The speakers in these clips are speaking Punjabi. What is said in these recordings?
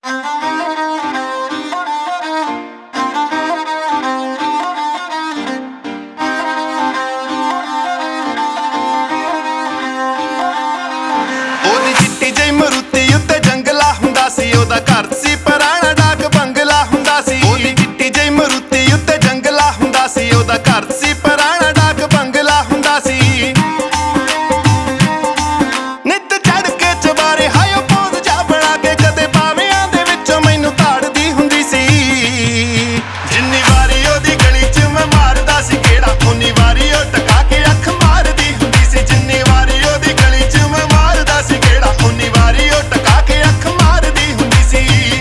ਉਹਦੀ ਚਿੱਟੀ ਜਿਹੀ ਮਰੂਤੀ ਉੱਤੇ ਜੰਗਲਾ ਹੁੰਦਾ ਸੀ। ਉਹਦਾ ਘਰ ਸੀ ਪੁਰਾਣਾ ਡਾਕ ਬੰਗਲਾ ਹੁੰਦਾ ਸੀ। ਉਹਦੀ ਚਿੱਟੀ ਜਿਹੀ ਮਰੂਤੀ ਉੱਤੇ ਜੰਗਲਾ ਹੁੰਦਾ ਸੀ। ਉਹਦਾ ਘਰ ਸੀ ਪੁਰਾਣਾ ਡਾਕ ਬੰਗਲਾ ਹੁੰਦਾ ਸੀ। ਨਿੱਤ ਚੜ ਕੇ ਚਬਾਰੇ ਹਾਇਓ ਪੌਂਦ ਜਾ ਬਣਾ ਕੇ ਕਦੇ ਪਾਵਿਆਂ ਦੇ ਵਿੱਚੋਂ ਮੈਨੂੰ ਤਾੜਦੀ ਹੁੰਦੀ ਸੀ। ਜਿੰਨੀ ਵਾਰੀ ਉਹਦੀ ਗਲੀ 'ਚ ਮੈਂ ਮਾਰਦਾ ਸੀ ਕਿਹੜਾ, ਉਨੀ ਵਾਰੀ ਉਹ ਟਕਾ ਕੇ ਅੱਖ ਮਾਰਦੀ ਹੁੰਦੀ ਸੀ। ਜਿੰਨੀ ਵਾਰੀ ਉਹਦੀ ਗਲੀ 'ਚ ਮੈਂ ਮਾਰਦਾ ਸੀ ਕਿਹੜਾ, ਉਨੀ ਵਾਰੀ ਉਹ ਟਕਾ ਕੇ ਅੱਖ ਮਾਰਦੀ ਹੁੰਦੀ ਸੀ।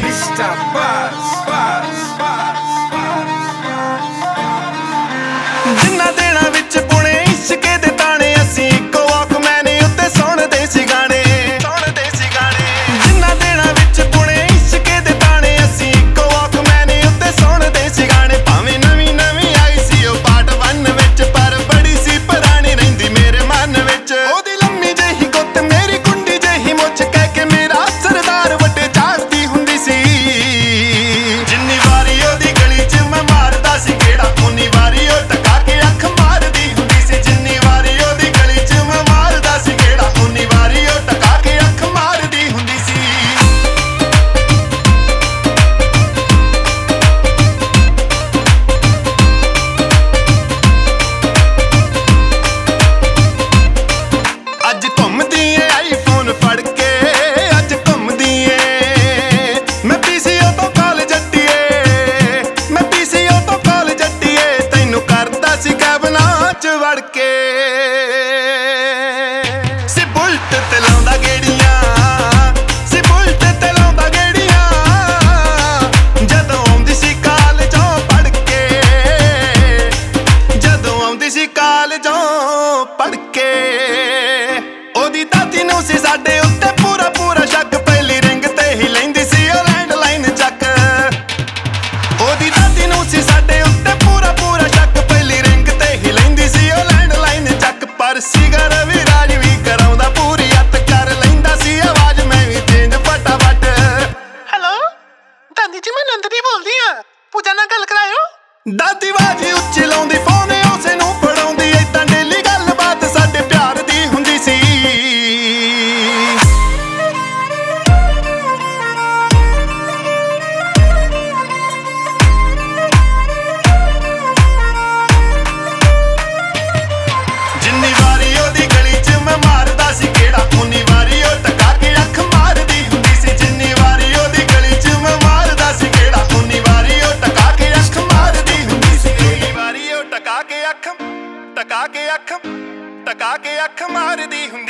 ਜਿੰਨਾ ਦਿਨਾਂ ਵਿੱਚ ਪੁਣੇ ਇਸ਼ਕੇ ਦੇ ਤਾਣੇ, ਅਸੀਂ ਇੱਕੋ ਵਾਕਮੈਨ ਉੱਤੇ ਸੁਣਦੇ ਸੀ ਗਾਣੇ। ਜਿੰਨਾ ਦਿਨਾਂ ਵਿੱਚ ਪੁਣੇ ਇਸ਼ਕੇ ਦੇ ਤਾਣੇ, ਅਸੀਂ ਇੱਕੋ ਵਾਕਮੈਨ ਉੱਤੇ ਸੁਣਦੇ ਸੀ ਗਾਣੇ। ਭਾਵੇਂ ਨਵੀਂ ਨਵੀਂ ਆਈ ਸੀ ਉਹ ਪਾਰਟ 1 ਵਿੱਚ, ਪਰ ਬੜੀ ਸੀ ਪੁਰਾਣੀ ਰਹਿੰਦੀ ਮੇਰੇ ਮਨ ਵਿੱਚ। ਉਹਦੀ ਲੰਮੀ ਜਿਹੀ ਗੁੱਤ, ਮੇਰੀ ਕੁੰਡੀ ਜਿਹੀ ਮੁੱਛ, ਕਹਿ ਕੇ ਮੇਰਾ ਸਰਦਾਰ ਵੱਡੇ ਝਾੜਦੀ ਹੁੰਦੀ ਸੀ। ਜਿੰਨੀ ਵਾਰੀ ਉਹਦੀ ਗਲੀ 'ਚ ਮੈਂ ਮਾਰਦਾ ਸੀ ਕਿਹੜਾ, ਉਨੀ ਵਾਰੀ ਉਹ ਟਕਾ ਕੇ ਅੱਖ ਮਾਰਦੀ ਹੁੰਦੀ ਸੀ। ਜਿੰਨੀ ਵਾਰੀ ਉਹਦੀ ਗਲੀ 'ਚ ਮੈਂ ਮਾਰਦਾ ਸੀ ਕਿਹੜਾ, ਉਨੀ ਵਾਰੀ ਉਹ ਟਕਾ ਕੇ ਅੱਖ ਮਾਰਦੀ ਹੁੰਦੀ ਸੀ। ਅੱਜ ਘੁੰਮਦੀ ਏ ਆਈਫੋਨ ਫੜ ਕੇ, ਅੱਜ ਘੁੰਮਦੀ ਏ ਮੈਂ ਪੀਸੀਓ ਤੋਂ ਕਾਲ ਜੱਟੀਏ, ਮੈਂ ਪੀਸੀਓ ਤੋਂ ਕਾਲ ਜੱਟੀਏ। ਤੈਨੂੰ ਕਰਦਾ ਸੀ ਕੈਬਨਾਂ 'ਚ ਵੜ ਕੇ। ਸੀ ਬੁਲਟ ਤੇ ਲਾਉਂਦਾ ਗੇੜੀਆਂ, ਸੀ ਬੁਲਟ ਤੇ ਲਾਉਂਦਾ ਗੇੜੀਆਂ। ਜਦੋਂ ਆਉਂਦੀ ਸੀ ਕਾਲਜੋਂ ਪੜ ਕੇ, ਜਦੋਂ ਆਉਂਦੀ ਸੀ ਕਾਲਜੋਂ ਪੜ ਕੇ। ਉਹਦੀ ਦਾਦੀ ਨੂੰ ਸੀ ਸਾਡੇ ਉੱਤੇ ਪੂਰਾ ਪੂਰਾ ਸ਼ੱਕ, ਪਹਿਲੀ ਰਿੰਗ ਤੇ ਹੀ ਲੈਂਦੀ ਸੀ ਉਹ ਲੈਂਡਲਾਈਨ ਚੱਕ। ਉਹਦੀ ਦਾਦੀ ਨੂੰ ਸੀ ਸਾਡੇ ਉੱਤੇ ਪੂਰਾ ਪੂਰਾ ਸ਼ੱਕ, ਪਹਿਲੀ ਰਿੰਗ ਤੇ ਹੀ ਲੈਂਦੀ ਸੀ ਉਹ ਲੈਂਡਲਾਈਨ ਚੱਕ। ਪਰ ਸੀਗਾ ਰਵੀ ਰਾਜ ਵੀ ਕਰਾਉਂਦਾ ਪੂਰੀ ਹੱਥ, ਕਰ ਲੈਂਦਾ ਸੀ ਆਵਾਜ਼ ਮੈਂ ਵੀ ਚੇਂਜ ਫਟਾਫਟ। ਹੈਲੋ ਦਾਦੀ ਜੀ, ਮੈਂ ਨੰਦਨੀ ਬੋਲਦੀ ਆ, ਪੂਜਾ ਨਾਲ ਗੱਲ ਕਰਾਇਓ। ਦਾਦੀ ਆਵਾਜ਼ ਉੱਚੀ ਲਾਉਂਦੀ, ਫੋਨ ਉਸੇ ਨੂੰ ਫੜਾਉਂਦੀ, ਏਦਾਂ ਡੇਲੀ ਗੱਲਬਾਤ ਸਾਡੇ ਪਿਆਰ ਦੀ ਹੁੰਦੀ ਸੀ। ਜਿੰਨੀ ਵਾਰੀ ਉਹਦੀ ਗਲੀ 'ਚ ਮੈਂ ਮਾਰਦਾ ਸੀ ਕਿਹੜਾ, ਉਨੀ ਵਾਰੀ ਉਹ ਟਕਾ ਕੇ ਅੱਖ ਮਾਰਦੀ ਹੁੰਦੀ ਸੀ। ਜਿੰਨੀ ਵਾਰੀ ਉਹਦੀ ਗਲੀ 'ਚ ਮੈਂ ਮਾਰਦਾ ਸੀ ਕਿਹੜਾ, ਉਨੀ ਵਾਰੀ ਉਹ ਟਕਾ ਕੇ ਅੱਖ ਮਾਰਦੀ ਹੁੰਦੀ ਸੀ। ਉਨੀ ਵਾਰੀ ਉਹ ਟਕਾ ਕੇ ਅੱਖ ਮਾਰਦੀ ਹੁੰਦੀ ਸੀ।